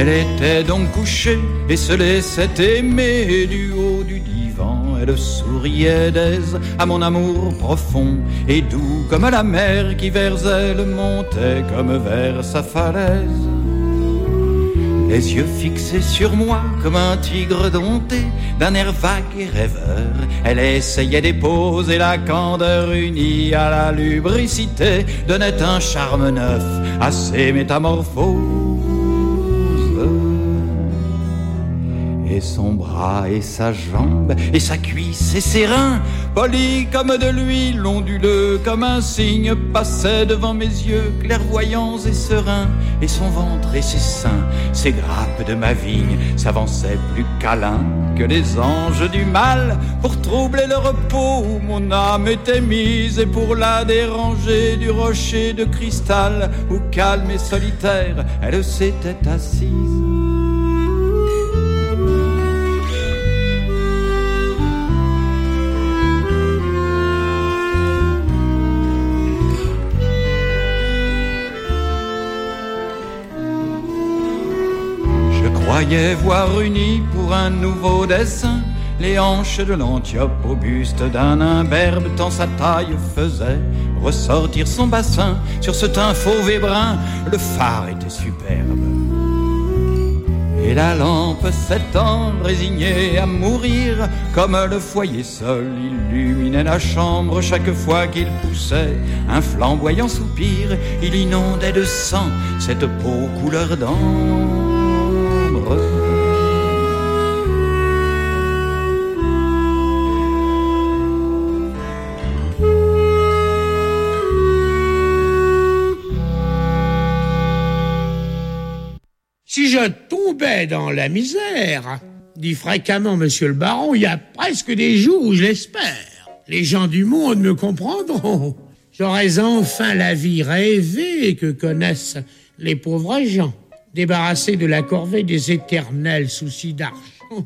Elle était donc couchée et se laissait aimer du haut du divan. Elle souriait d'aise à mon amour profond et doux comme la mer qui vers elle montait comme vers sa falaise. Les yeux fixés sur moi comme un tigre dompté d'un air vague et rêveur, elle essayait d'époser la candeur unie à la lubricité, donnait un charme neuf à ses métamorphoses. Et son bras et sa jambe et sa cuisse et ses reins, polis comme de l'huile, onduleux comme un cygne, passaient devant mes yeux clairvoyants et sereins. Et son ventre et ses seins, ses grappes de ma vigne, s'avançaient plus câlins que les anges du mal, pour troubler le repos où mon âme était mise, et pour la déranger du rocher de cristal où calme et solitaire elle s'était assise. Je croyais voir unies pour un nouveau dessin les hanches de l'Antiope au buste d'un imberbe, tant sa taille faisait ressortir son bassin. Sur ce teint fauve et brun, le phare était superbe. Et la lampe s'étend résignée à mourir, comme le foyer seul illuminait la chambre. Chaque fois qu'il poussait un flamboyant soupir, il inondait de sang cette peau couleur d'ambre. Si je tombais dans la misère, dit fréquemment monsieur le baron, il y a presque des jours où je l'espère. Les gens du monde me comprendront. J'aurais enfin la vie rêvée que connaissent les pauvres gens, débarrassés de la corvée des éternels soucis d'argent.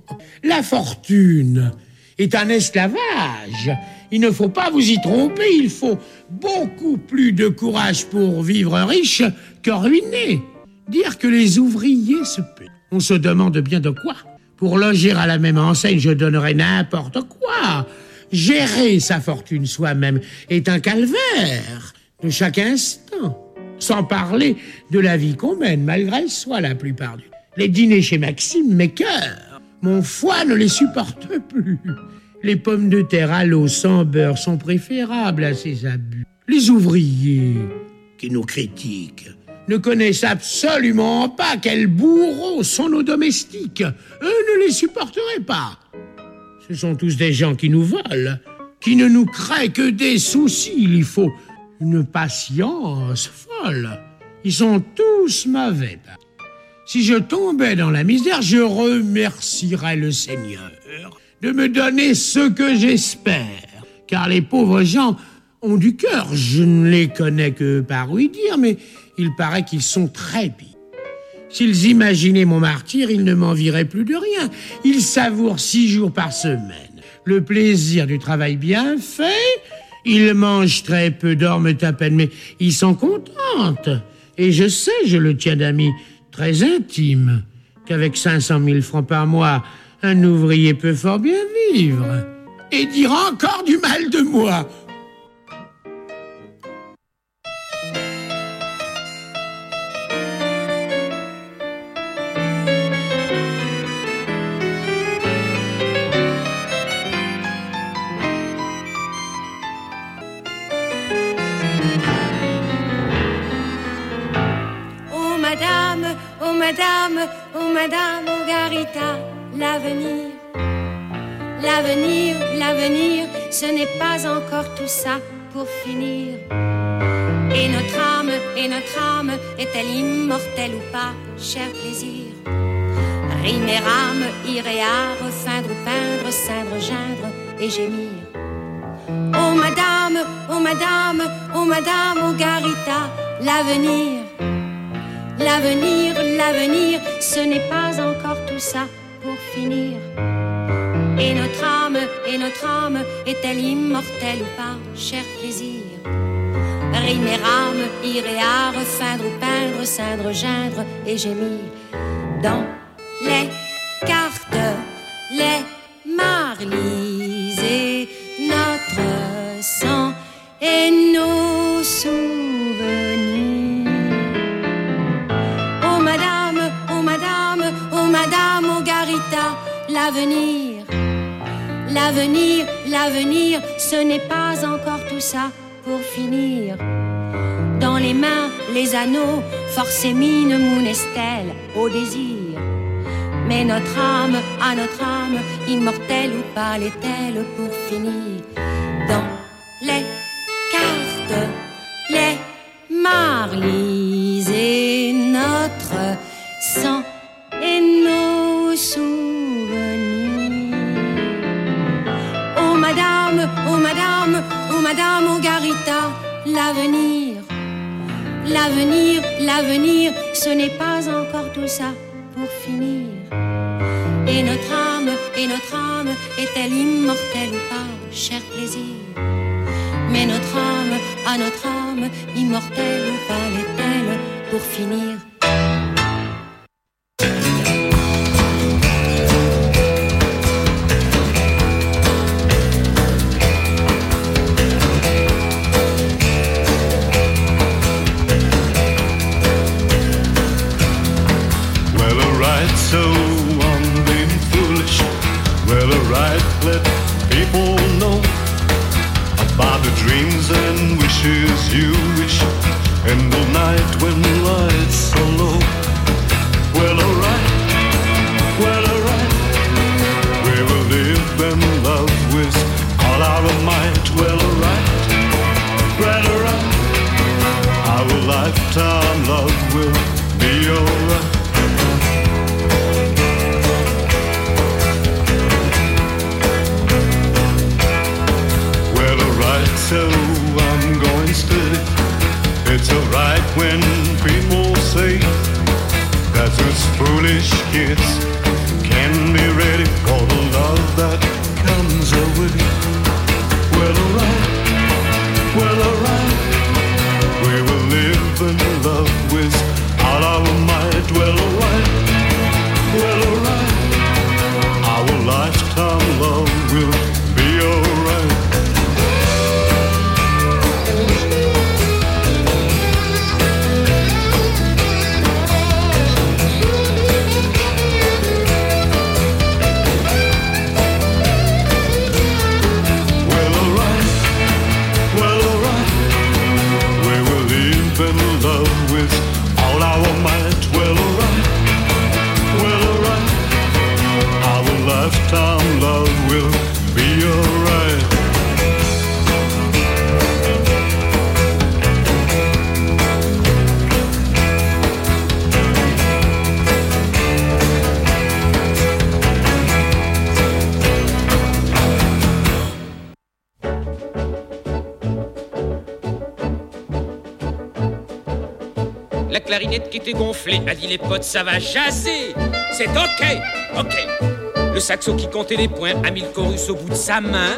La fortune est un esclavage. Il ne faut pas vous y tromper, il faut beaucoup plus de courage pour vivre riche que ruiné. Dire que les ouvriers se paient. On se demande bien de quoi. Pour loger à la même enseigne, je donnerais n'importe quoi. Gérer sa fortune soi-même est un calvaire de chaque instant. Sans parler de la vie qu'on mène, malgré soi la plupart du temps. Les dîners chez Maxime m'écœurent. Mon foie ne les supporte plus. Les pommes de terre à l'eau sans beurre sont préférables à ces abus. Les ouvriers qui nous critiquent ne connaissent absolument pas quels bourreaux sont nos domestiques. Eux ne les supporteraient pas. Ce sont tous des gens qui nous volent, qui ne nous créent que des soucis. Il faut une patience folle. Ils sont tous mauvais. Si je tombais dans la misère, je remercierais le Seigneur de me donner ce que j'espère. Car les pauvres gens ont du cœur. Je ne les connais que par ouï dire, mais il paraît qu'ils sont très pires. S'ils imaginaient mon martyre, ils ne m'envieraient plus de rien. Ils savourent 6 jours par semaine le plaisir du travail bien fait. Ils mangent très peu, dorment à peine, mais ils sont contents. Et je sais, je le tiens d'amis très intime, qu'avec 500 000 francs par mois, un ouvrier peut fort bien vivre. Et dire encore du mal de moi. Oh Madame Margarita, l'avenir, l'avenir, l'avenir, ce n'est pas encore tout ça pour finir. Et notre âme, est-elle immortelle ou pas, cher plaisir? Rime et rame, ire et art, feindre ou peindre, ceindre, geindre et gémir. Oh Madame, oh Madame, oh Madame Margarita, l'avenir. L'avenir, l'avenir, ce n'est pas encore tout ça pour finir. Et notre âme, est-elle immortelle ou pas, cher plaisir? Rime et rame, ire et art, feindre ou peindre, ceindre, geindre et gémir. dans les cartes, les marlies et notre sang et nos souvenirs. Oh madame, oh madame, oh madame Margarita, l'avenir, l'avenir, l'avenir, ce n'est pas encore tout ça pour finir. Dans les mains, les anneaux, force et mine, Mounestelle, au désir. Mais notre âme, à notre âme, immortelle ou pas l'est-elle pour finir. Dans les cartes, les marlies et notre sang et nos souvenirs. Oh madame, oh madame, oh madame Margarita, l'avenir, l'avenir, l'avenir, ce n'est pas encore tout ça pour finir. Et notre âme, est-elle immortelle ou pas, cher plaisir? Mais notre âme, à notre âme, immortelle ou pas l'est-elle pour finir? So I'm being foolish. Well, alright, let people know about the dreams and wishes you wish, and the night when lights are low. Well, alright, we will live and love with all our might. Well, alright, our lifetime love will be alright. So I'm going steady. It's alright when people say that those foolish kids can be ready for the love that comes away. Well, alright, we will live and love with all our might. Well, alright, our lifetime love will be alright. Lifetime love will be alright. La clarinette qui était gonflée a dit les potes ça va jaser. C'est ok. Le saxo qui comptait les points a mis le chorus au bout de sa main.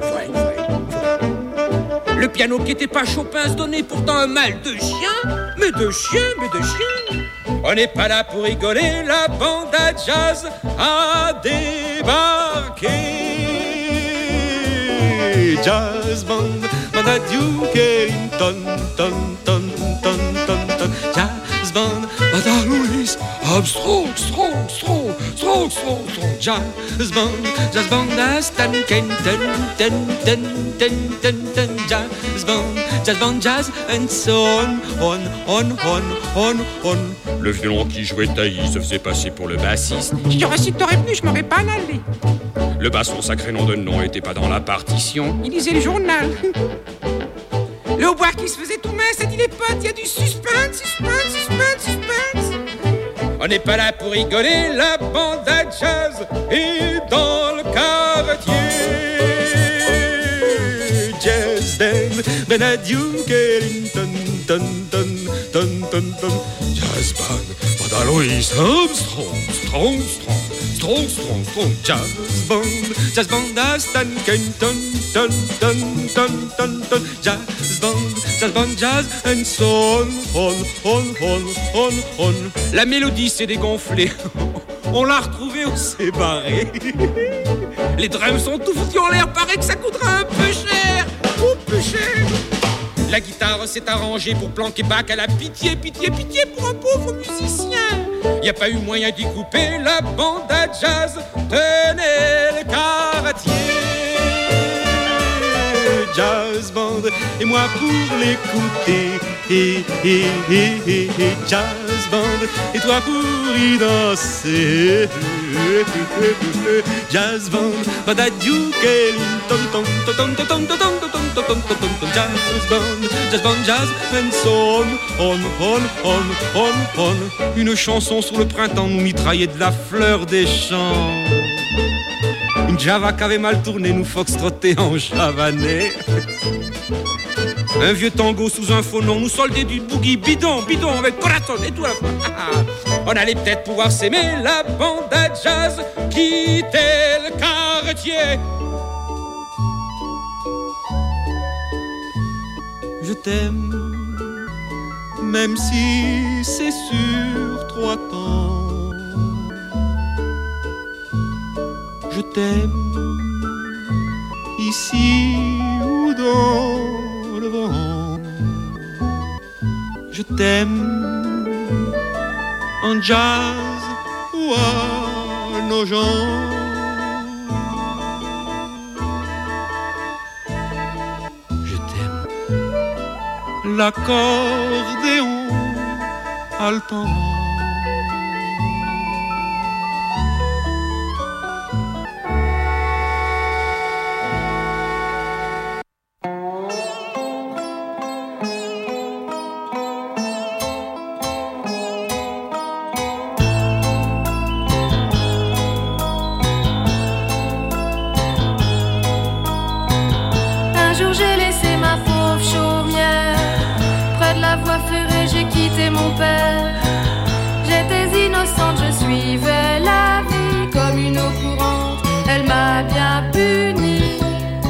Le piano qui était pas Chopin se donnait pourtant un mal de chien. Mais de chien. On n'est pas là pour rigoler, la bande à jazz a débarqué. Jazz band, band à Duke Ellington, ton. Jazz band, band à Louis Armstrong, strong. Jazz band à Stan Kenton, jazz band, jazz and so on. Le violon qui jouait taillis se faisait passer pour le bassiste. J'aurais si t'aurais venu, je m'aurais pas allé. Le basse, son sacré nom de nom, était pas dans la partition. Il lisait le journal. Le hautbois qui se faisait tout mince a dit les potes, il y a du suspense. On n'est pas là pour rigoler, la bande à jazz est dans le quartier. Jazz band, ben à Duke Ellington, ton. Jazz band, band à Louis Armstrong, strong. Jazz band à Stan Kenton, ton. Jazz band, jazz and so on. La mélodie s'est dégonflée On l'a retrouvé, on s'est barré. Les drums sont tout foutus en l'air, paraît que ça coûtera un peu cher. Oh, peu cher. La guitare s'est arrangée pour planquer Bach à la pitié, pitié, pitié pour un pauvre musicien. Y a pas eu moyen d'y couper la bande à jazz. Tenez le quartier. Jazz band, et moi pour l'écouter. Jazz band, et toi pour y danser. Jazz band, badadiou, tom tom tom tom tom tom tom tom tom tom tom. Jazz band, jazz and so on. Une chanson sur le printemps nous mitraillait de la fleur des champs. Une java qu'avait mal tourné nous foxtrottait en javanais. Un vieux tango sous un faux nom nous soldait du boogie bidon, bidon avec corazon et tout à la fois. On allait peut-être pouvoir s'aimer, la bande à jazz quitter le quartier. Je t'aime, même si c'est sur 3 temps. Je t'aime, ici ou dans le vent. Je t'aime, en jazz ou à nos gens. Je t'aime, l'accordéon haletant. Mon père, j'étais innocente, je suivais la vie comme une eau courante, elle m'a bien punie.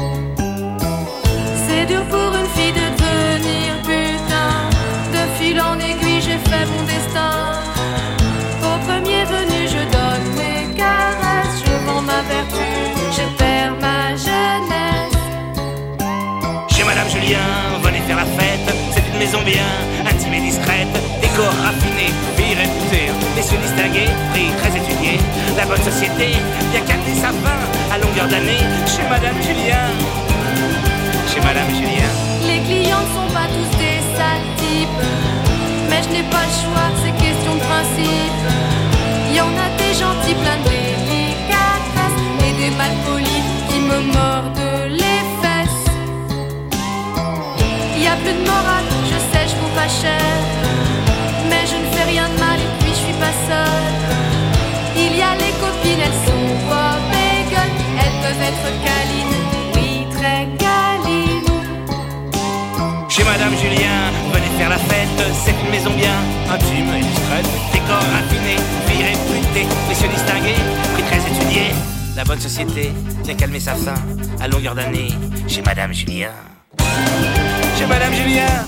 C'est dur pour une fille de devenir putain, de fil en aiguille j'ai fait mon destin. Au premier venu je donne mes caresses, je vends ma vertu, je perds ma jeunesse. Chez Madame Julien, venez faire la fête, c'est une maison bien intime et discrète, décor raffiné, vie réputée, messieurs distingués, prix très étudiés, la bonne société, bien calmer sa faim, à longueur d'année, chez Madame Julien. Chez Madame Julien. Les clients ne sont pas tous des sales types, mais je n'ai pas le choix, c'est question de principe. Y en a des gentils pleins de délicatesse et des malpolis qui me mordent les fesses. Y a plus de morale, je sais, je vaux pas cher, mais je ne fais rien de mal et puis je suis pas seule. Il y a les copines, elles sont pas bégueules, elles peuvent être câlines, oui très câlines. Chez Madame Julien, venez faire la fête, c'est une maison bien intime et discrète, décor raffiné, vie réputée, messieurs distingués, prix très étudiés, la bonne société, bien calmer sa faim, à longueur d'année, chez Madame Julien. Chez Madame Julien.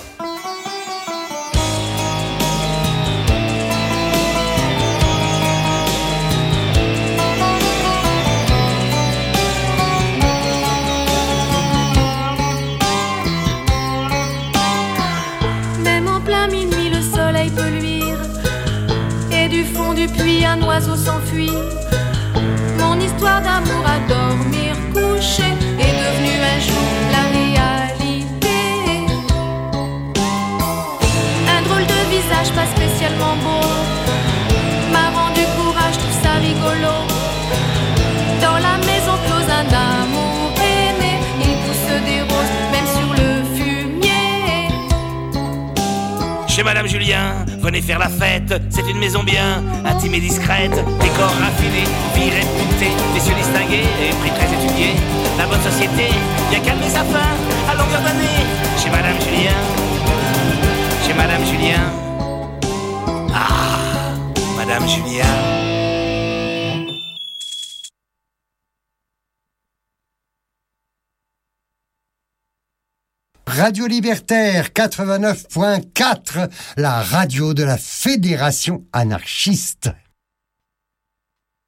Même en plein minuit, le soleil peut luire, et du fond du puits, un oiseau s'enfuit. Mon histoire d'amour à dormir couché est devenue un jour la réalité. Un drôle de visage pas spécialement beau m'a rendu courage, trouve ça rigolo. Dans la maison close, un amour aimé, il pousse des roses, même sur le fumier. Chez Madame Julien, venez faire la fête, c'est une maison bien intime et discrète, décor raffiné, vie réputée, messieurs distingués et prix très étudiés, la bonne société, bien calmer sa faim, à longueur d'année, chez Madame Julien. Chez Madame Julien. Ah, Madame Julien. Radio Libertaire 89.4, la radio de la Fédération anarchiste.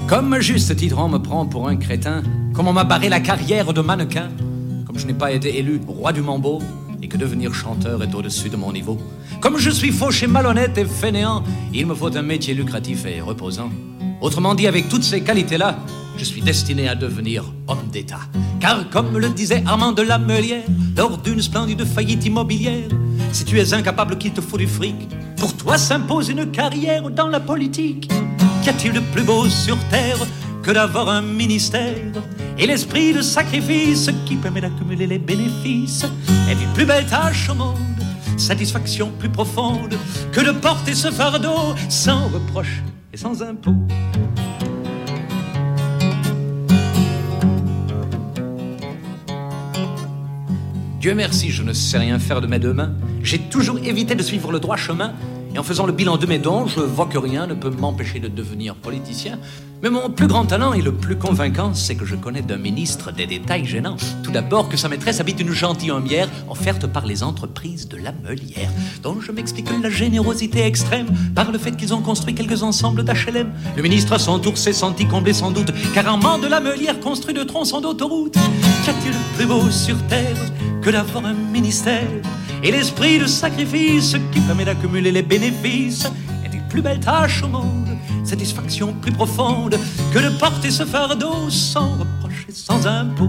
Comme à juste titre on me prend pour un crétin, comme on m'a barré la carrière de mannequin, comme je n'ai pas été élu roi du mambo, et que devenir chanteur est au-dessus de mon niveau. Comme je suis fauché, malhonnête et fainéant, il me faut un métier lucratif et reposant. Autrement dit, avec toutes ces qualités-là, je suis destiné à devenir homme d'État. Car comme le disait Armand de la Meulière, lors d'une splendide faillite immobilière, si tu es incapable qu'il te faut du fric, pour toi s'impose une carrière dans la politique. Qu'y a-t-il de plus beau sur terre que d'avoir un ministère et l'esprit de sacrifice qui permet d'accumuler les bénéfices? Et une plus belle tâche au monde, satisfaction plus profonde que de porter ce fardeau sans reproche et sans impôt. Dieu merci, je ne sais rien faire de mes deux mains. J'ai toujours évité de suivre le droit chemin. Et en faisant le bilan de mes dons, je vois que rien ne peut m'empêcher de devenir politicien. Mais mon plus grand talent et le plus convaincant, c'est que je connais d'un ministre des détails gênants. Tout d'abord que sa maîtresse habite une gentilhommière offerte par les entreprises de la Meulière, dont je m'explique la générosité extrême par le fait qu'ils ont construit quelques ensembles d'HLM. Le ministre à son tour s'est senti comblé sans doute, car Armand de la Meulière construit de tronçons d'autoroute. Qu'a-t-il de plus beau sur terre que d'avoir un ministère et l'esprit de sacrifice qui permet d'accumuler les bénéfices? Et une plus belle tâche au monde, satisfaction plus profonde que de porter ce fardeau sans reproche et sans impôt.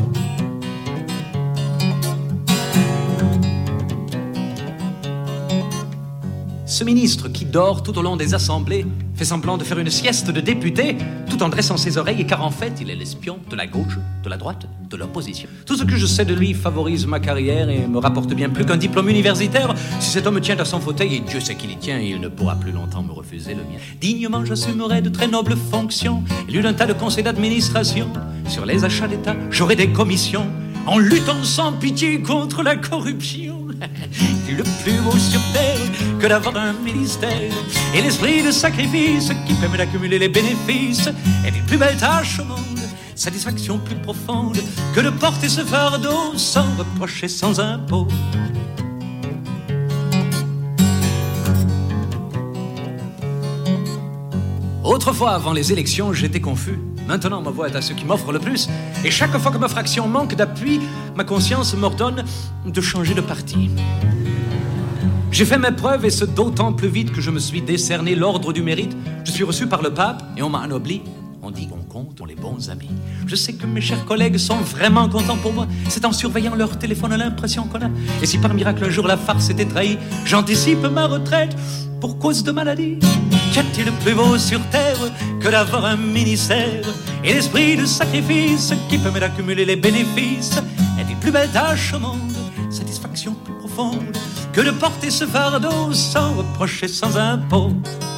Ce ministre qui dort tout au long des assemblées fait semblant de faire une sieste de député tout en dressant ses oreilles, car en fait il est l'espion de la gauche, de la droite, de l'opposition. Tout ce que je sais de lui favorise ma carrière et me rapporte bien plus qu'un diplôme universitaire. Si cet homme tient à son fauteuil, et Dieu sait qu'il y tient, il ne pourra plus longtemps me refuser le mien. Dignement j'assumerai de très nobles fonctions, élu d'un tas de conseils d'administration. Sur les achats d'État, j'aurai des commissions en luttant sans pitié contre la corruption. C'est le plus beau sur terre que d'avoir un ministère et l'esprit de sacrifice qui permet d'accumuler les bénéfices. Et une plus belle tâche au monde, satisfaction plus profonde que de porter ce fardeau sans reproche et sans impôt. Autrefois, avant les élections, j'étais confus. Maintenant, ma voix est à ceux qui m'offrent le plus. Et chaque fois que ma fraction manque d'appui, ma conscience m'ordonne de changer de parti. J'ai fait mes preuves et ce d'autant plus vite que je me suis décerné l'ordre du mérite. Je suis reçu par le pape et on m'a anobli. On dit qu'on compte, on les bons amis. Je sais que mes chers collègues sont vraiment contents pour moi. C'est en surveillant leur téléphone l'impression qu'on a. Et si par miracle un jour la farce était trahie, j'anticipe ma retraite pour cause de maladie. Qu'a-t-il de plus beau sur terre que d'avoir un ministère et l'esprit de sacrifice qui permet d'accumuler les bénéfices? Et une plus belle tâche au monde, satisfaction plus profonde que de porter ce fardeau sans reproche et sans impôt.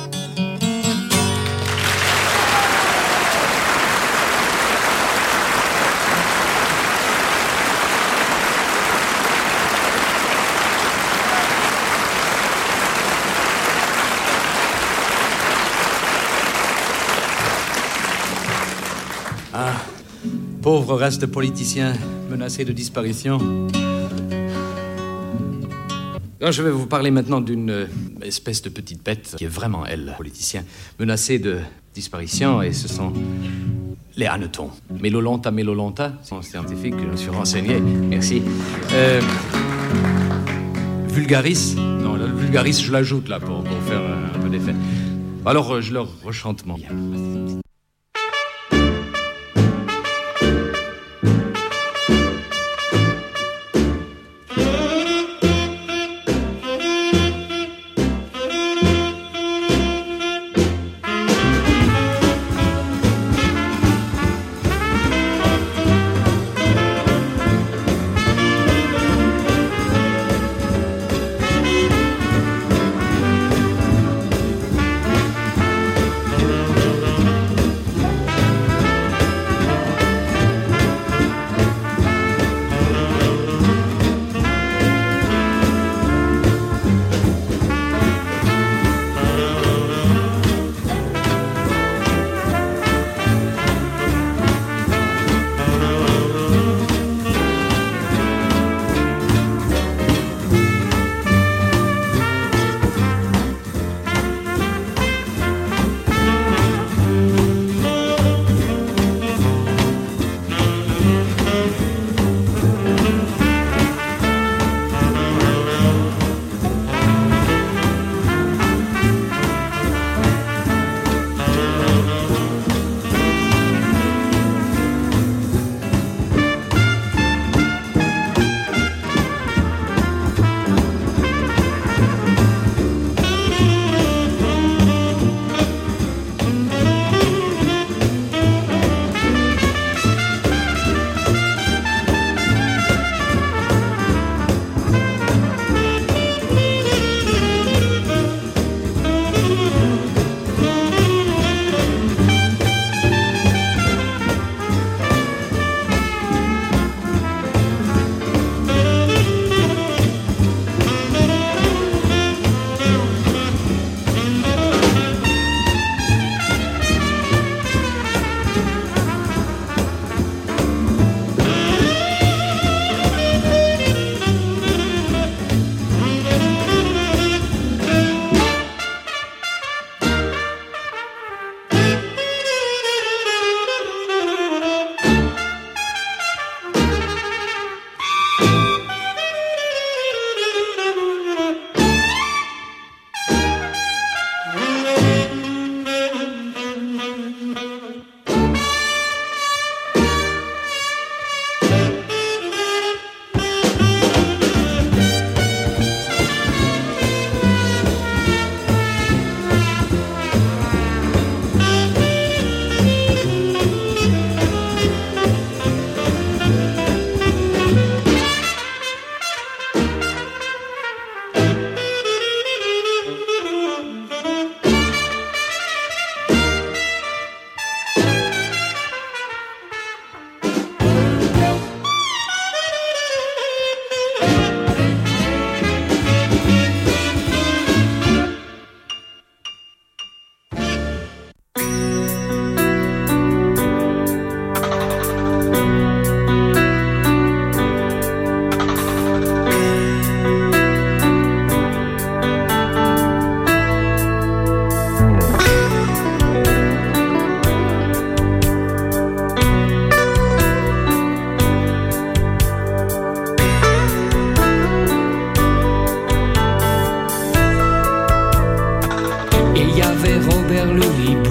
Pauvre reste politicien menacé de disparition. Alors, je vais vous parler maintenant d'une espèce de petite bête qui est vraiment, elle, politicien, menacée de disparition, et ce sont les hannetons. Mélolonta, c'est un scientifique que je me suis renseigné. Merci. Vulgaris, non, le vulgaris, je l'ajoute là pour faire un peu d'effet. Alors, je leur rechante mon bien.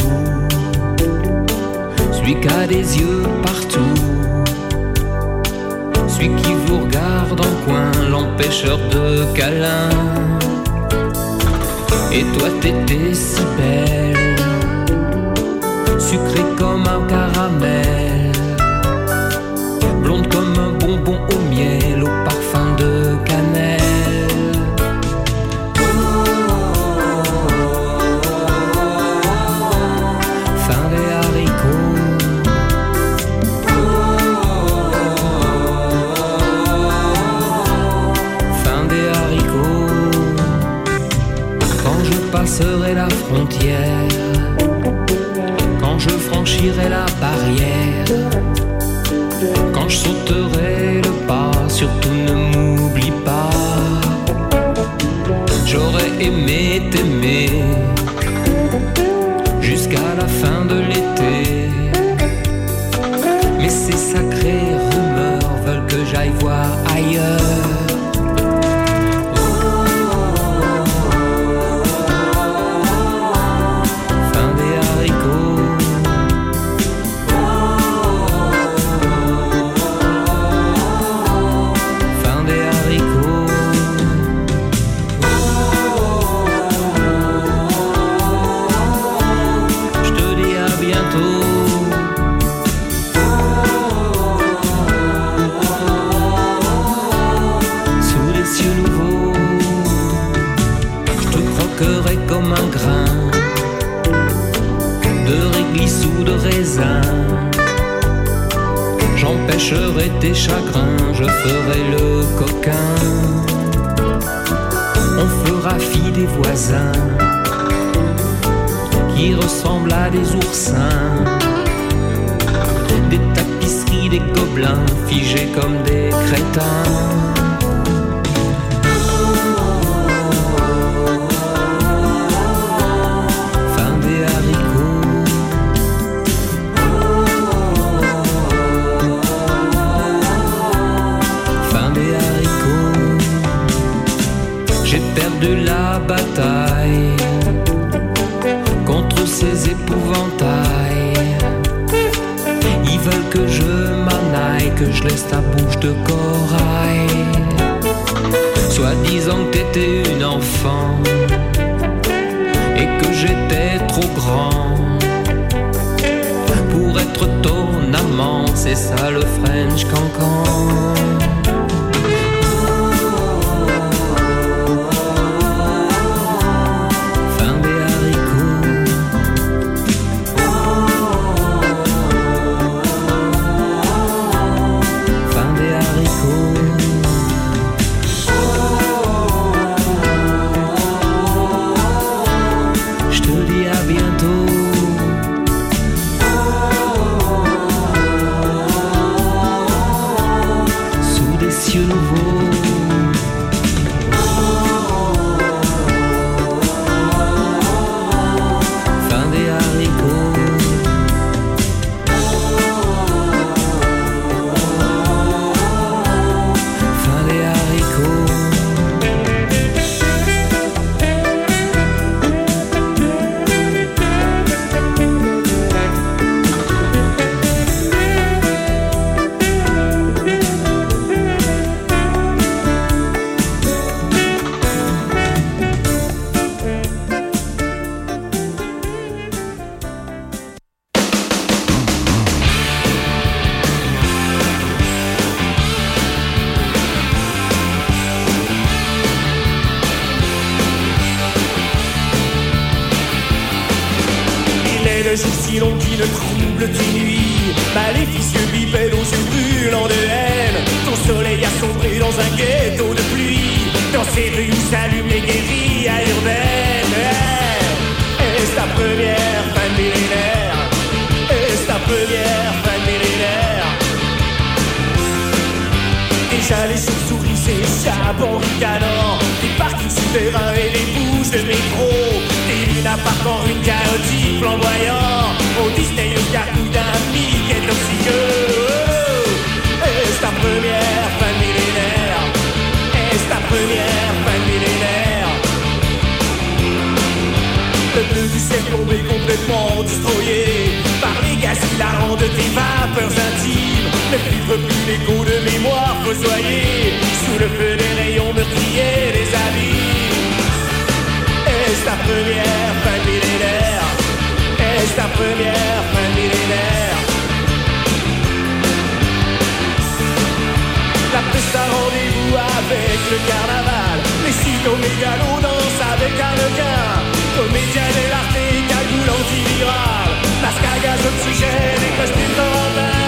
tout, celui qui a des yeux partout, celui qui vous regarde en coin, l'empêcheur de câlin. Et toi t'étais si belle, sucrée comme un caramel, blonde comme un bonbon au miel, au parfum de cannelle. Fin des haricots, fin des haricots. Quand je passerai la frontière, quand je franchirai la barrière, quand je sauterai le pas, surtout ne m'oublie pas. J'aurais aimé t'aimer jusqu'à la fin de l'été, mais ces sacrées rumeurs veulent que j'aille voir ailleurs. Comme un grain de réglisse ou de raisin, j'empêcherai tes chagrins, je ferai le coquin. On fera fi des voisins qui ressemblent à des oursins, des tapisseries, des gobelins figés comme des crétins. De la bataille contre ces épouvantails, ils veulent que je m'en aille, que je laisse ta bouche de corail. Soit disant que t'étais une enfant et que j'étais trop grand pour être ton amant, c'est ça le French cancan. Le jour si long qui ne trouble tes nuits, maléficieux bipède aux yeux brûlants de haine. Ton soleil a sombré dans un ghetto de pluie, dans ces rues où s'allument les guérillas urbaines. Est-ce ta première fin de millénaire? Est-ce ta première fin de millénaire? Déjà les chauves-souris s'échappent en ricanant, des parkings souterrains et des bouches de métro, des lunes parquant une chaotique flamboyant, au Disney au carcou d'un Mickey toxiqueux. Est-ce ta première fin de millénaire? Est-ce ta première fin de millénaire? Le bleu du ciel tombé complètement du première fin de millénaire. La peste a rendez-vous avec le carnaval. Les sitôt mégalos dansent avec un requin. Comédien de l'arté, cagoule antivirale. Masque à gaz oxygène et costume d'Orantin.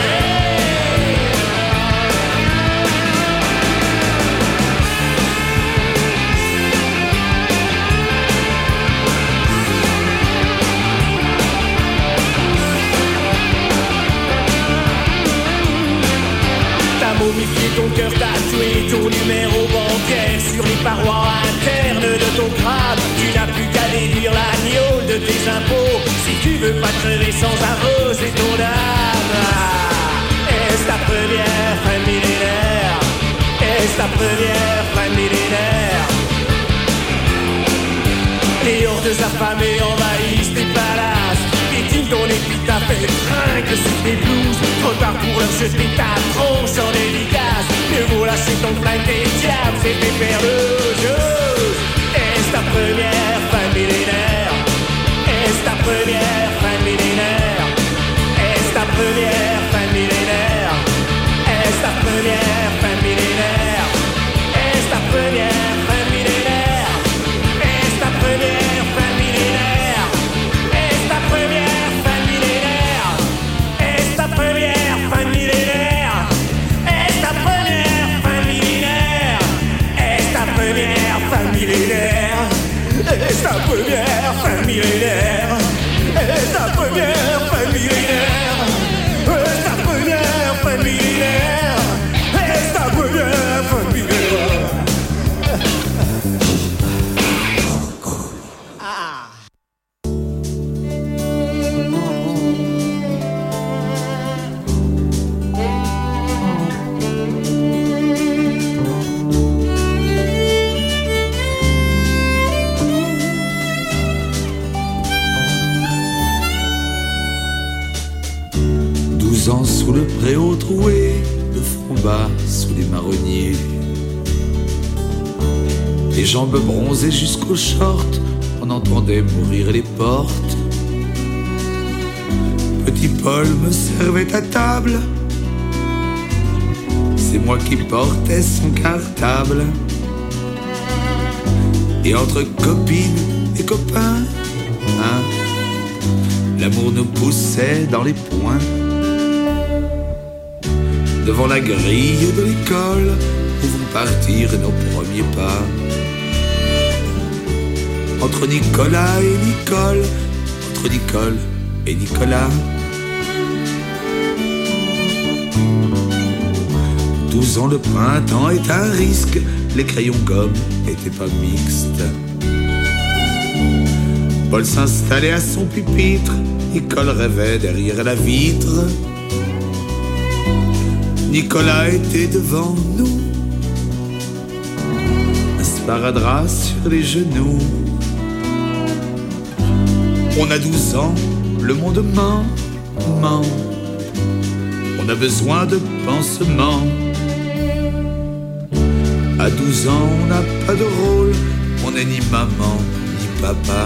Momifier ton cœur tatoué, ton numéro bancaire sur les parois internes de ton crâne. Tu n'as plus qu'à déduire l'agneau de tes impôts si tu veux pas crever sans arroser ton âme. Est-ce ta première fin de millénaire? Est-ce ta première fin de millénaire? Les hordes affamées envahissent tes palaces. Piétine ton épitaphe et trinque sur tes blouses. Trop tard pour leur jeter ta tronche en dédicace. Mieux vaut lâcher ton flingue, tes diables et tes perleuses. Est-ce ta première fin de millénaire? Est-ce ta première fin de millénaire? Est-ce ta première fin de millénaire? Est-ce ta première fin de millénaire? Est-ce ta première fin de millénaire? Est-ce ta première fin de millénaire? Est-ce ta première fin de millénaire? Est-ce ta première fin de millénaire? Est-ce ta première fin de millénaire? Est-ce ta première fin de millénaire? Est-ce ta première fin de millénaire? Est-ce ta première fin de millénaire? Est-ce ta première fin de millénaire? Est-ce ta première fin de millénaire? Sous le préau troué, le front bas sous les marronniers, les jambes bronzées jusqu'aux shorts, on entendait mourir les portes. Petit Paul me servait à table, c'est moi qui portais son cartable. Et entre copines et copains, hein, l'amour nous poussait dans les poings. Devant la grille de l'école, où vont partir nos premiers pas. Entre Nicolas et Nicole, entre Nicole et Nicolas. 12 ans, le printemps est un risque, les crayons gomme n'étaient pas mixtes. Paul s'installait à son pupitre, Nicole rêvait derrière la vitre. Nicolas était devant nous, un sparadrap sur les genoux. On a 12 ans, le monde ment. On a besoin de pansements. À 12 ans, on n'a pas de rôle, on n'est ni maman, ni papa.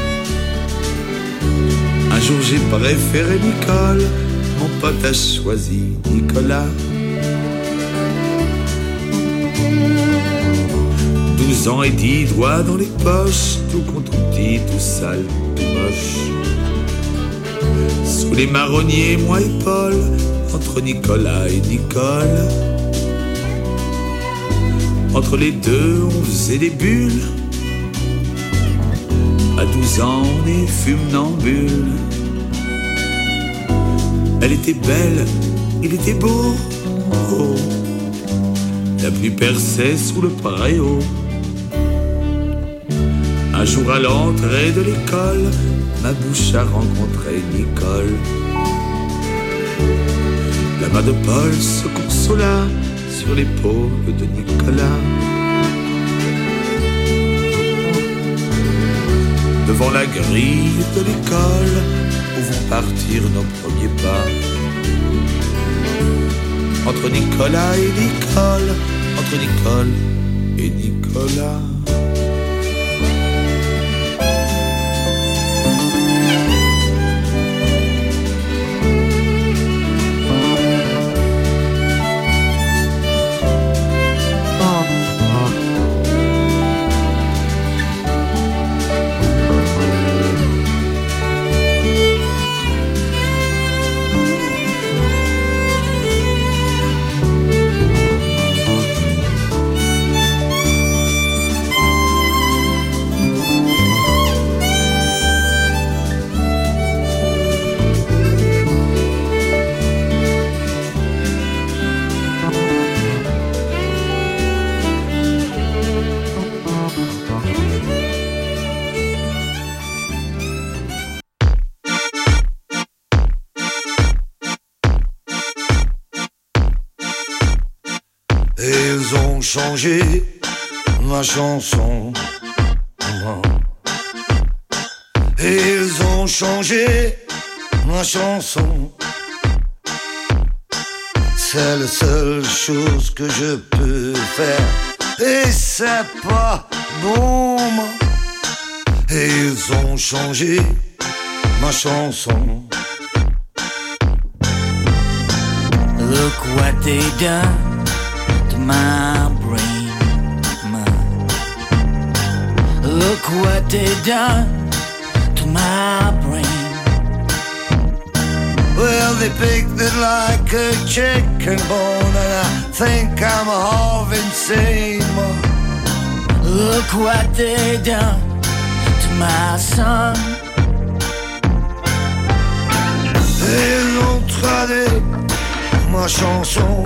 Un jour j'ai préféré Nicole, mon pote a choisi Nicolas. 12 ans et 10 doigts dans les poches, tout con, tout petit, tout sale, tout moche. Sous les marronniers, moi et Paul, entre Nicolas et Nicole. Entre les deux, on faisait des bulles. À 12 ans, on est funambule. Elle était belle, il était beau. Oh. La pluie perçait sous le préau. Un jour à l'entrée de l'école, ma bouche a rencontré Nicole. La main de Paul se consola sur l'épaule de Nicolas. Devant la grille de l'école, où vont partir nos premiers pas. Entre Nicolas et Nicole, entre Nicole et Nicolas. changé ma chanson. Ils ont changé ma chanson. C'est la seule chose que je peux faire. Et c'est pas bon. Et ils ont changé ma chanson. Look what they done to my brain. Look what they done to my brain. Well, they picked it like a chicken bone, and I think I'm half insane. Look what they done to my son. Ils ont tradé ma chanson.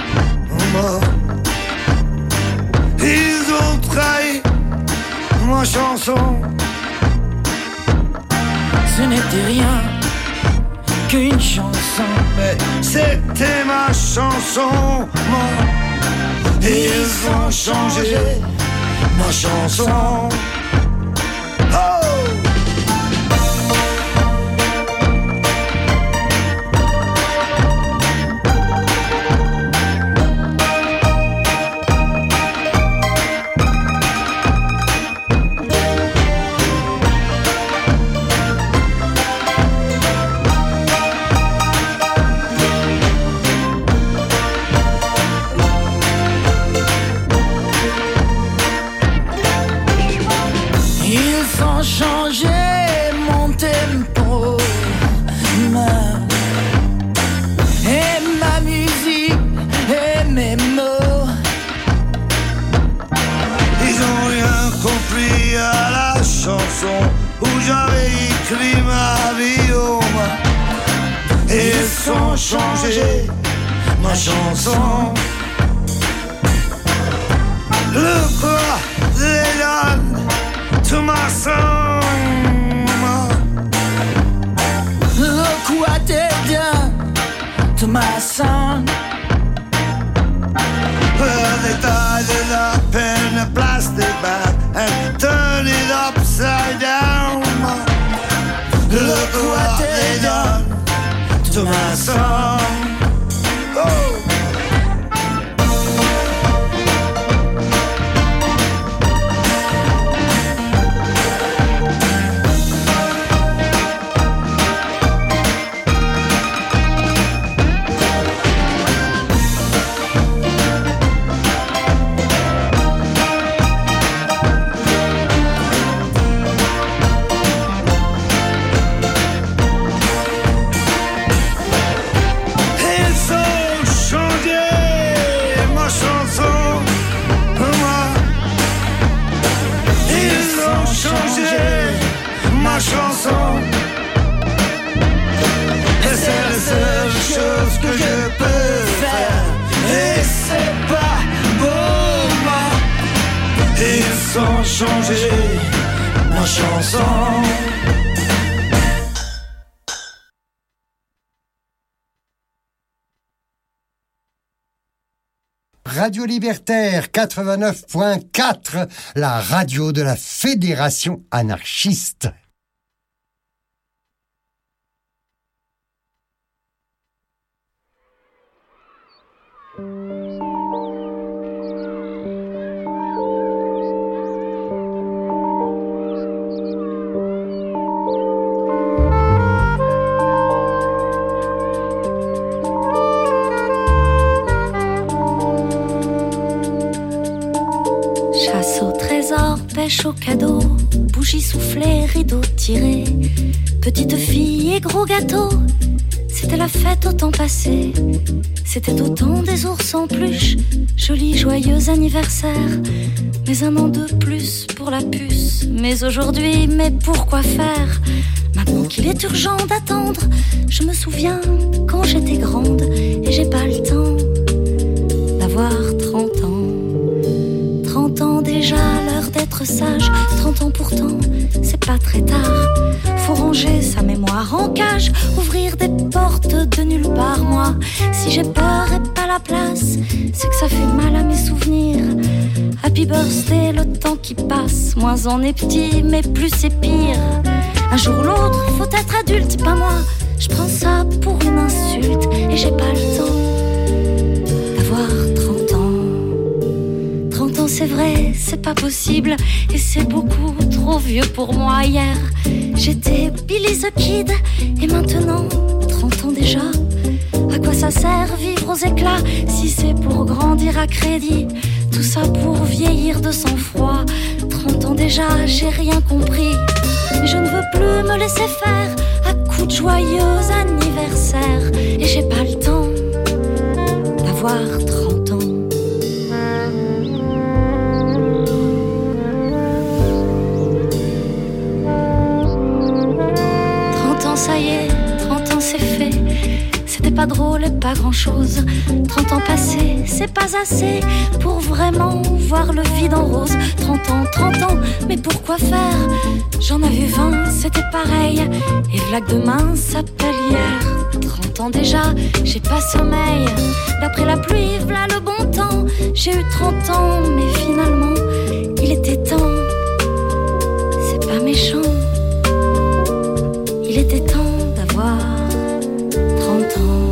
Ils ont trahi ma chanson. Ce n'était rien qu'une chanson, mais c'était ma chanson. Ils ont changé ma chanson. Où j'avais écrit ma vie, oh ma. Ils ont changé ma chanson. Look what they done to my song. Look what they done to my son. Well, they tied it up in a plastic bag and turned it upside down. Look what they done to my song. Oh. Chanson, et c'est la seule chose que je peux faire. Et c'est pas beau, ils ont changé ma chanson. Radio Libertaire 89.4, la radio de la Fédération anarchiste. Chasse au trésor, pêche au cadeau, bougies soufflées, rideaux tirés, petite fille et gros gâteau. C'était la fête au temps passé, c'était au temps des ours en peluche. Joli, joyeux anniversaire, mais un an de plus pour la puce. Mais aujourd'hui, mais pourquoi faire? Maintenant qu'il est urgent d'attendre, je me souviens quand j'étais grande et j'ai pas le temps d'avoir 30 ans. 30 ans déjà, l'heure d'être sage. 30 ans pourtant, c'est pas très tard. Faut ranger sa mémoire en cage, ouvrir des portes de nulle part. Moi, si j'ai peur et pas la ma place, c'est que ça fait mal à mes souvenirs. Happy birthday, le temps qui passe, moins on est petit, mais plus c'est pire. Un jour ou l'autre, faut être adulte, pas moi. Je prends ça pour une insulte et j'ai pas le temps d'avoir 30 ans. 30 ans, c'est vrai, c'est pas possible et c'est beaucoup trop vieux pour moi. Hier, j'étais Billy the Kid et maintenant 30 ans déjà. À quoi ça sert vivre aux éclats si c'est pour grandir à crédit? Tout ça pour vieillir de sang-froid. 30 ans déjà, j'ai rien compris. Mais je ne veux plus me laisser faire à coups de joyeux anniversaires. Et j'ai pas le temps d'avoir 30 ans. Ça y est, 30 ans c'est fait. C'était pas drôle et pas grand chose. 30 ans passés, c'est pas assez pour vraiment voir le vide en rose. 30 ans, mais pourquoi faire? J'en avais 20, c'était pareil. Et v'là que demain s'appelle hier. 30 ans déjà, j'ai pas sommeil. D'après la pluie, v'là le bon temps. J'ai eu 30 ans, mais finalement, il était temps. C'est pas méchant. Il était temps d'avoir 30 ans.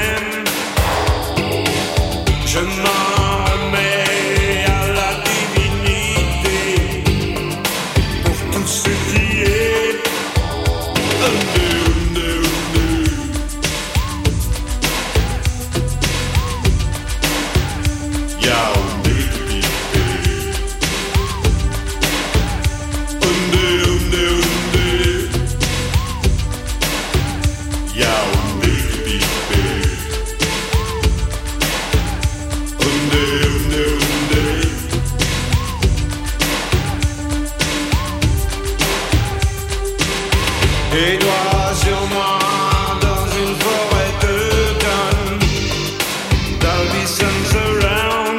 Je m'en remets à la divinité. person's around.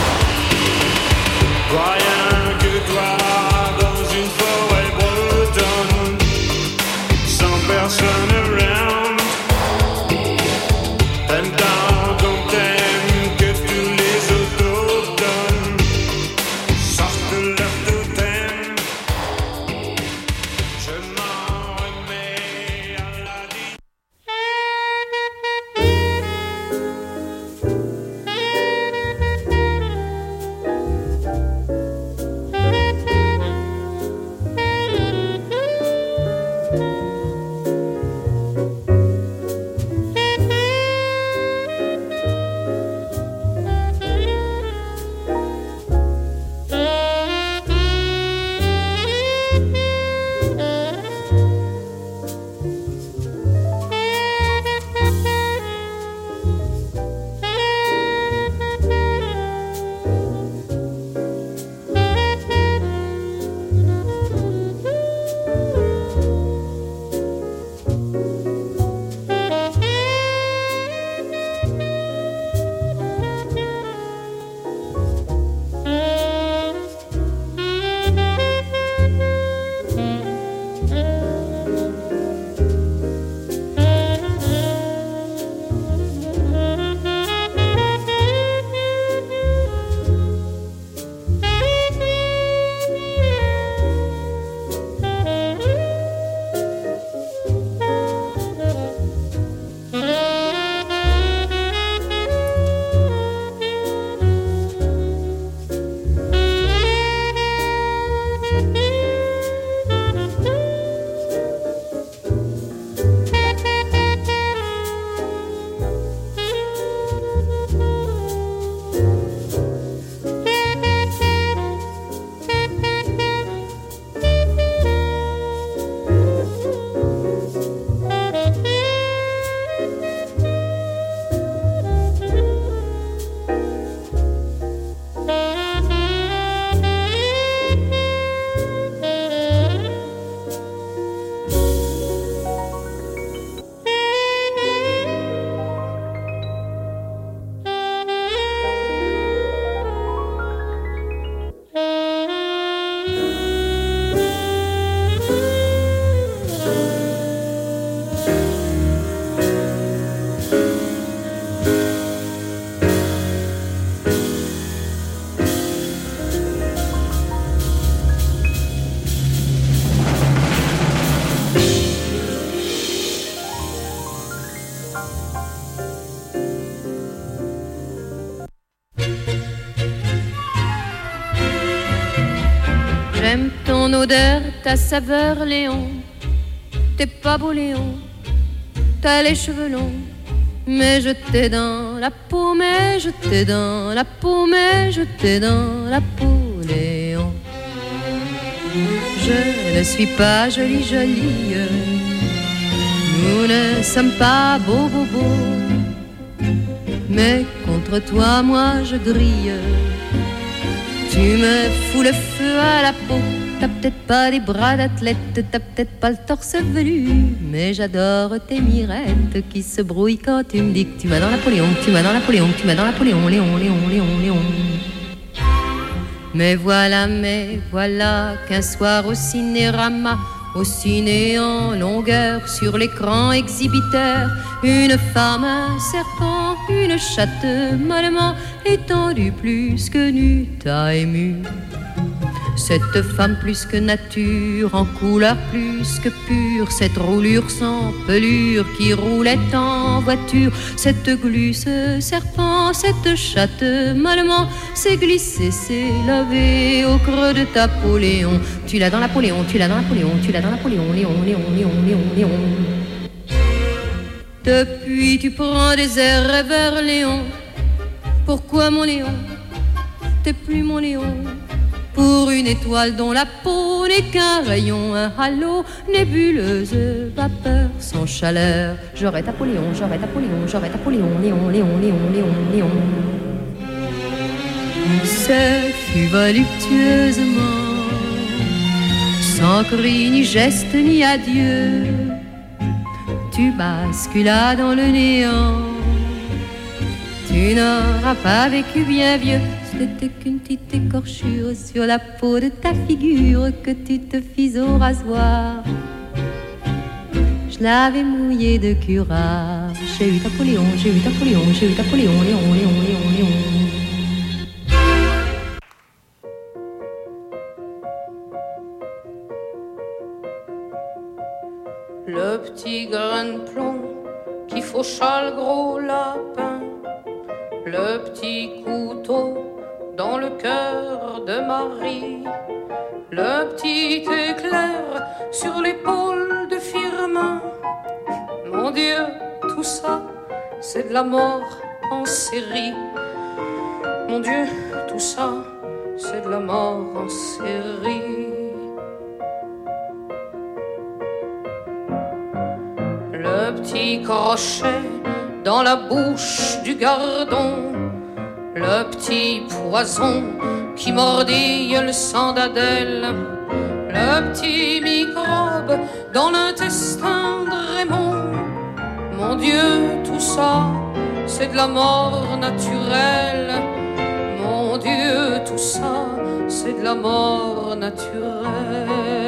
Croyant que toi, dans une forêt bretonne, sans personne around, t'aimes tant qu'on t'aime que tous les autochtones sortent de leur totem. Je m'en remets à la vie. J'aime ton odeur, ta saveur, Léon. T'es pas beau, Léon. T'as les cheveux longs. Mais je t'ai dans la peau, mais je t'ai dans la peau, mais je t'ai dans la peau, Léon. Je ne suis pas jolie, jolie. Nous ne sommes pas beaux, beaux, beaux. Mais contre toi, moi, je grille. Tu me fous le feu à la peau. T'as peut-être pas les bras d'athlète, t'as peut-être pas le torse velu, mais j'adore tes mirettes qui se brouillent quand tu me dis que tu m'as dans Napoléon, tu m'as dans Napoléon, tu m'as dans Napoléon, Léon, Léon, Léon, Léon. Mais voilà qu'un soir au cinérama, au ciné en longueur, sur l'écran exhibiteur, une femme, un serpent, une chatte mollement étendue plus que nue t'a ému. Cette femme plus que nature, en couleur plus que pure, cette roulure sans pelure qui roulait en voiture, cette glu, ce serpent, cette chatte mollement s'est glissée, s'est lavée au creux de ta peau, Léon. Tu l'as dans Napoléon, tu l'as dans Napoléon, tu l'as dans Napoléon, Léon, Léon, Léon, Léon, Léon. Depuis tu prends des airs rêveurs, Léon. Pourquoi mon Léon, t'es plus mon Léon? Pour une étoile dont la peau n'est qu'un rayon, un halo, nébuleuse vapeur sans chaleur. J'aurais Napoléon, j'aurais Napoléon, j'aurais Napoléon, Léon, Léon, Léon, Léon, Léon. Ce fut voluptueusement, sans cri, ni geste, ni adieu. Tu basculas dans le néant. Tu n'auras pas vécu bien vieux, ce n'était qu'une petite écorchure sur la peau de ta figure que tu te fis au rasoir. Je l'avais mouillé de curare. J'ai eu Napoléon, j'ai eu Napoléon, j'ai eu Napoléon, Léon, Léon, Léon, Léon. Le petit grain de plomb qui faucha le gros lapin, le petit couteau dans le cœur de Marie, le petit éclair sur l'épaule de Firmin. Mon Dieu, tout ça, c'est de la mort en série. Mon Dieu, tout ça, c'est de la mort en série. Le petit crochet dans la bouche du gardon, le petit poison qui mordille le sang d'Adèle, le petit microbe dans l'intestin de Raymond. Mon Dieu, tout ça, c'est de la mort naturelle. Mon Dieu, tout ça, c'est de la mort naturelle.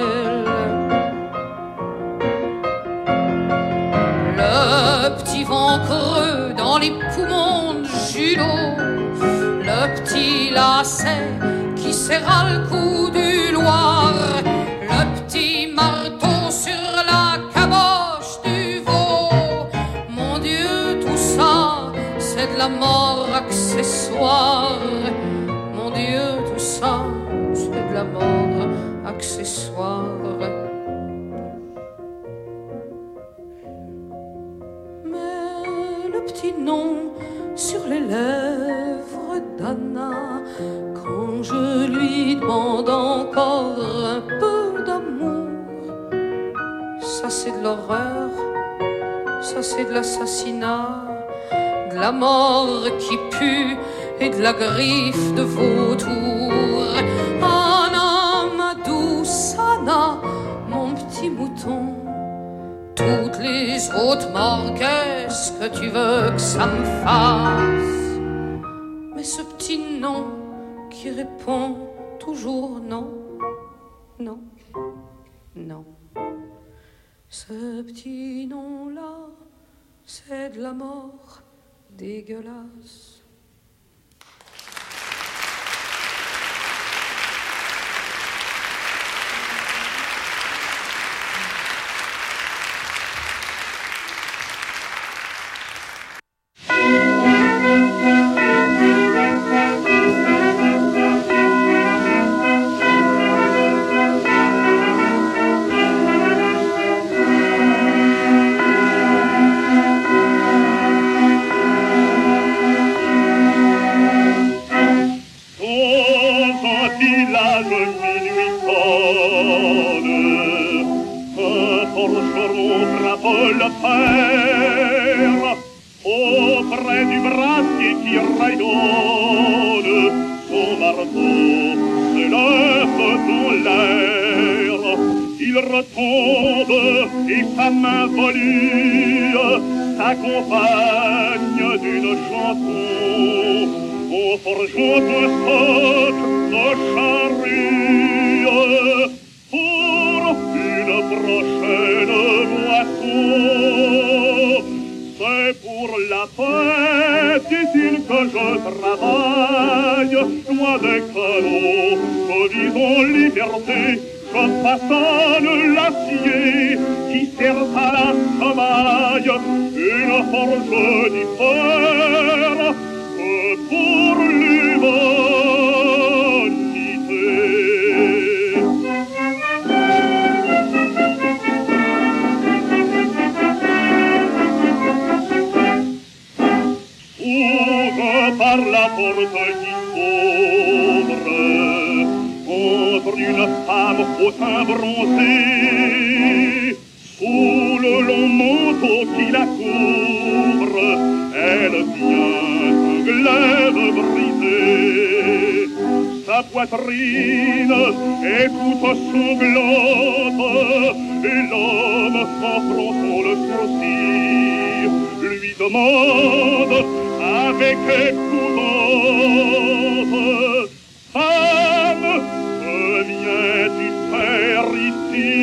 Le petit vent creux dans les poumons de Julot, le petit lacet qui serra le cou du Loir, le petit marteau sur la caboche du veau. Mon Dieu, tout ça, c'est de la mort accessoire. Mon Dieu, tout ça, c'est de la mort accessoire. Petit nom sur les lèvres d'Anna, quand je lui demande encore un peu d'amour. Ça c'est de l'horreur, ça c'est de l'assassinat, de la mort qui pue et de la griffe de vautour. Anna, ma douce Anna, mon petit mouton. Toutes les autres morts, qu'est-ce que tu veux que ça me fasse? Mais ce petit nom qui répond toujours non, non, non. Ce petit nom-là, c'est de la mort dégueulasse. Auprès du brassier qui rayonne, son marteau s'élève dans l'air. Il retombe et sa main volue s'accompagne d'une chanson en forgeant un soc de charrue pour une prochaine moisson. C'est pour la fête ici que je travaille, loin des canaux, disons liberté, je façonne l'acier qui sert à la semaille, une forge d'hiver pour l'humanité. Par la porte qui s'ouvre, entre une femme au teint bronzé, sous le long manteau qui la couvre, elle tient un glaive brisé. sa poitrine est toute sanglante, et l'homme, en fronçant le sourcil, lui demande avec épouvante: femme, que viens-tu faire ici?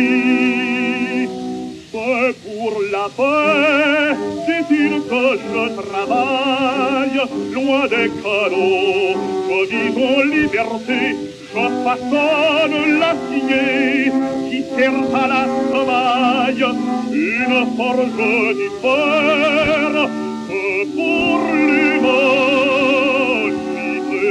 C'est pour la paix, dit-il, que je travaille, loin des canaux, je vis en liberté, je façonne l'acier qui sert à la semaille, une forge du fer que pour l'humanité.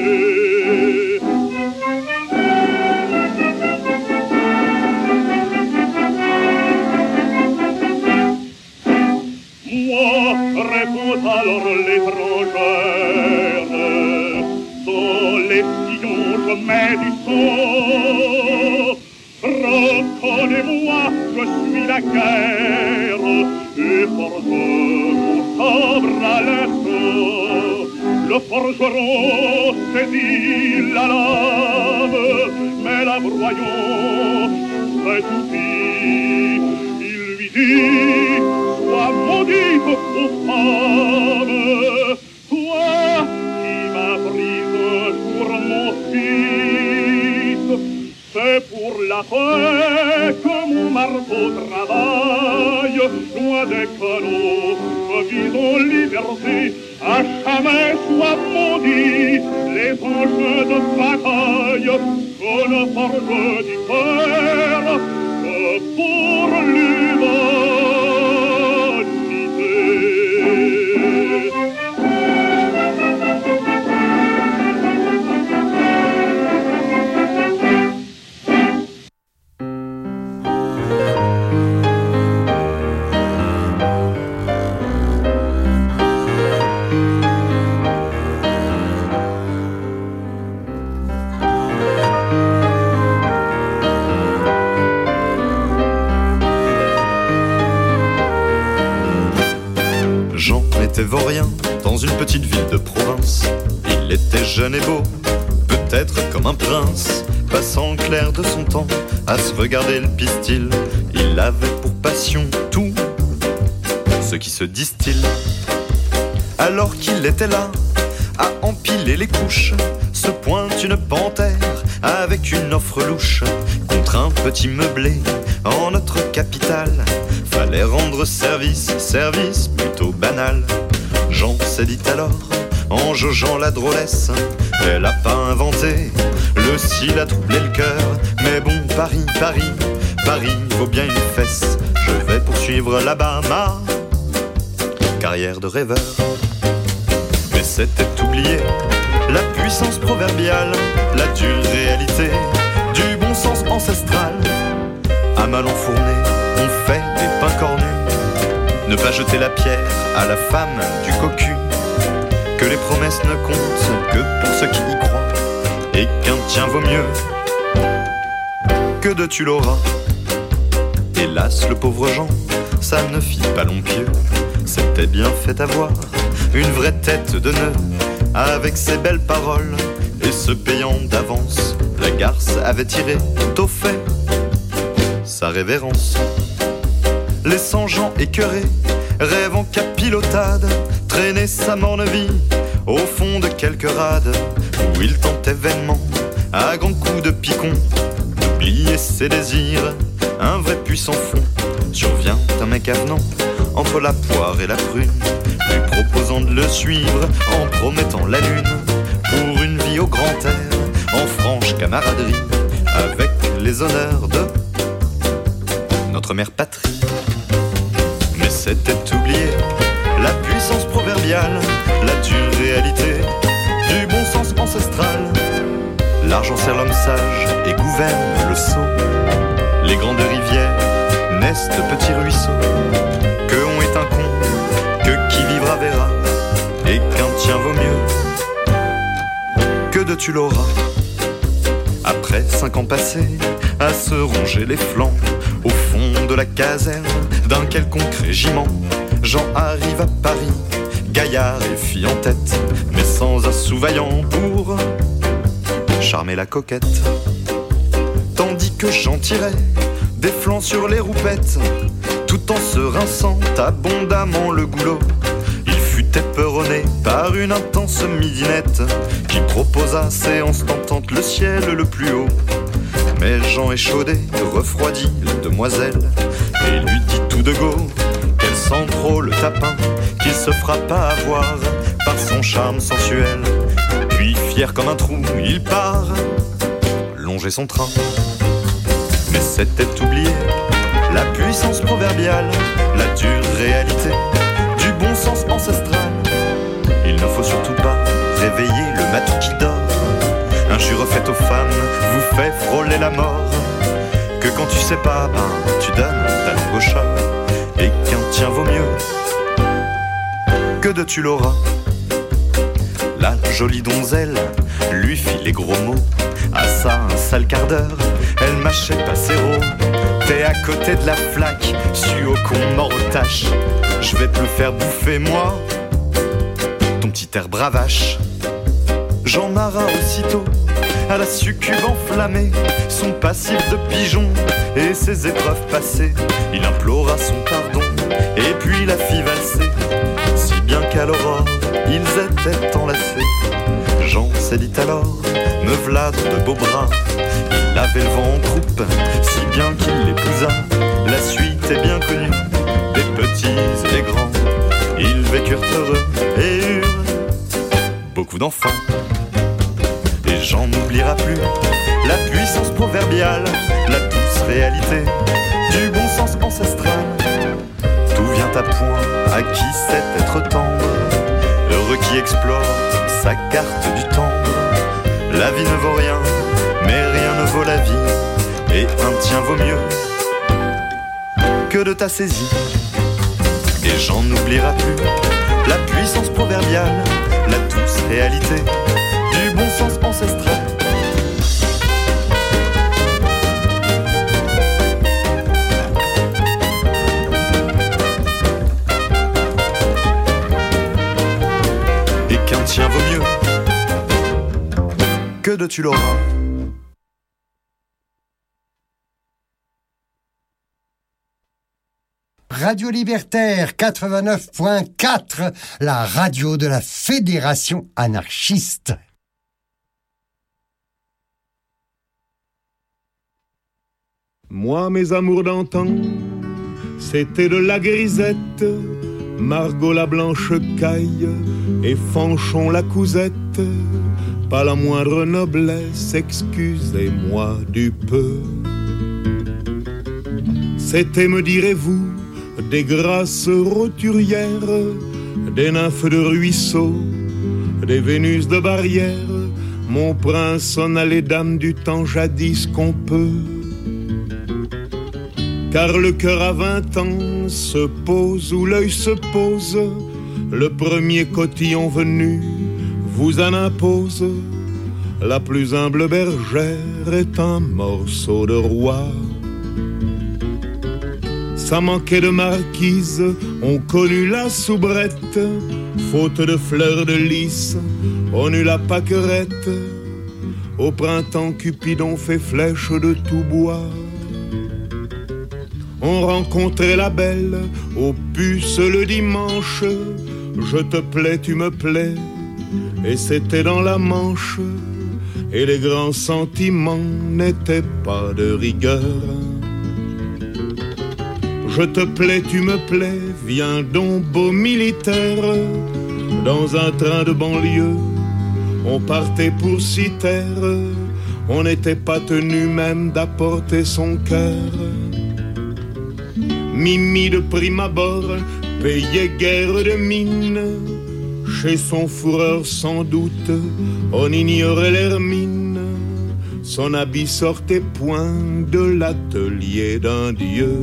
Moi, répond alors l'étrangère, dans les sillons je mets du sang. Reconnais-moi, je suis la guerre, et forge mon sabre à l'instant. Le forgeron saisit la lame, mais la broyant cet outil, il lui dit: sois maudite, ô femme, toi qui m'as pris un jour mon fils. C'est pour la paix que mon marteau travaille, loin des canaux, je vis en liberté. À jamais soient maudits les engins de bataille, que ne forge du fer que pour l'humanité. Vaurien, dans une petite ville de province. Il était jeune et beau, peut-être comme un prince, passant le clair de son temps à se regarder le pistil. Il avait pour passion tout ce qui se distille. Alors qu'il était là, à empiler les couches, se pointe une panthère avec une offre louche. Contre un petit meublé en notre capitale, fallait rendre service, service plutôt banal. Jean s'est dit alors, en jaugeant la drôlesse, elle a pas inventé le style à troubler le cœur. Mais bon, Paris, Paris, Paris vaut bien une fesse. Je vais poursuivre là-bas ma carrière de rêveur. Mais c'était oublié la puissance proverbiale, la dure réalité du bon sens ancestral. À mal enfourné, on fait des pains cornus. Ne pas jeter la pierre à la femme du cocu. Que les promesses ne comptent que pour ceux qui y croient, et qu'un tien vaut mieux que de tu l'auras. Hélas, le pauvre Jean, ça ne fit pas long pieux. S'était bien fait avoir une vraie tête de nœud. Avec ses belles paroles et se payant d'avance, la garce avait tiré tout au fait sa révérence. Laissant Jean écœuré, rêvant qu'à pilotade, traîner sa morne vie au fond de quelques rades, où il tentait vainement, à grands coups de picon, d'oublier ses désirs. Un vrai puissant fond survient un mec avenant, entre la poire et la prune, lui proposant de le suivre, en promettant la lune, pour une vie au grand air, en franche camaraderie, avec les honneurs de notre mère patrie. Mais c'était oublié la puissance proverbiale, la dure réalité du bon sens ancestral. L'argent sert l'homme sage et gouverne le sot. Les grandes rivières naissent de petits ruisseaux. Que on est un con, que qui vivra verra, et qu'un tien vaut mieux que de tu l'auras. Après 5 ans passés à se ronger les flancs au fond de la caserne d'un quelconque régiment, Jean arrive à Paris, gaillard et fille en tête, mais sans un sou vaillant pour charmer la coquette. Tandis que j'en tirais des flancs sur les roupettes, tout en se rinçant abondamment le goulot. Il fut éperonné par une intense midinette qui proposa séance tentante le ciel le plus haut. Mais Jean échaudé refroidit la demoiselle et lui dit tout de go qu'elle sent trop le tapin, qu'il se frappa à voir par son charme sensuel. Puis fier comme un trou, il part longer son train. Mais c'était oublié la puissance proverbiale, la dure réalité du bon sens ancestral. Il ne faut surtout pas réveiller le matou qui dort. Injure faite aux femmes vous fait frôler la mort. Que quand tu sais pas, tu donnes ta langue au chat. Et qu'un tien vaut mieux que de tu l'auras. La jolie donzelle lui fit les gros mots. À ça, un sale quart d'heure, elle mâchait passéro. T'es à côté de la flaque, suis au con, mort aux tâches. Je vais te le faire bouffer, moi, ton petit air bravache. Jean Marat aussitôt, à la succube enflammée, son passif de pigeon et ses épreuves passées, il implora son pardon, et puis la fit valser, si bien qu'à l'aurore, ils étaient enlacés. Jean s'est dit alors, me v'là de beaux bras. Il avait le vent en croupe, si bien qu'il l'épousa. La suite est bien connue, des petits et des grands. Ils vécurent heureux et eurent beaucoup d'enfants. Et Jean n'oubliera plus la puissance proverbiale, la douce réalité du bon sens ancestral. Tout vient à point à qui sait être tendre, heureux qui explore sa carte du temps. La vie ne vaut rien, mais rien ne vaut la vie, et un tien vaut mieux que de ta saisie. Et Jean n'oubliera plus la puissance proverbiale, la douce réalité du bon sens ancestral. Et qu'un tien vaut mieux que de tu l'auras. Radio Libertaire 89.4, la radio de la Fédération anarchiste. Moi, mes amours d'antan, c'était de la grisette, Margot la blanche caille et Fanchon la cousette. Pas la moindre noblesse, excusez-moi du peu. C'était, me direz-vous, des grâces roturières, des nymphes de ruisseaux, des Vénus de barrière. Mon prince en a les dames du temps jadis qu'on peut. Car le cœur à 20 ans se pose où l'œil se pose. Le premier cotillon venu vous en impose. La plus humble bergère est un morceau de roi. Ça manquait de marquise, on connut la soubrette. Faute de fleurs de lys, on eut la pâquerette. Au printemps, Cupidon fait flèche de tout bois. On rencontrait la belle aux puces le dimanche. Je te plais, tu me plais, et c'était dans la Manche. Et les grands sentiments n'étaient pas de rigueur. Je te plais, tu me plais, viens donc beau militaire. Dans un train de banlieue, on partait pour 6 terres. On n'était pas tenu même d'apporter son cœur. Mimi de prime abord payait guère de mine. Chez son fourreur sans doute, on ignorait l'hermine. Son habit sortait point de l'atelier d'un dieu.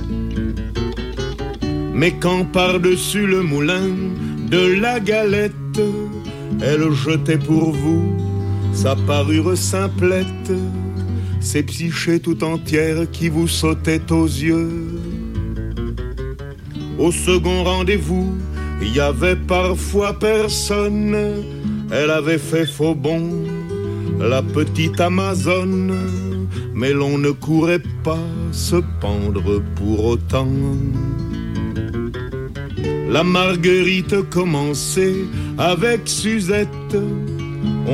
Mais quand par-dessus le moulin de la galette, elle jetait pour vous sa parure simplette, ces psychés tout entières qui vous sautaient aux yeux. Au second rendez-vous, il y avait parfois personne. Elle avait fait faux bond la petite Amazone, mais l'on ne courait pas se pendre pour autant. La Marguerite commençait avec Suzette.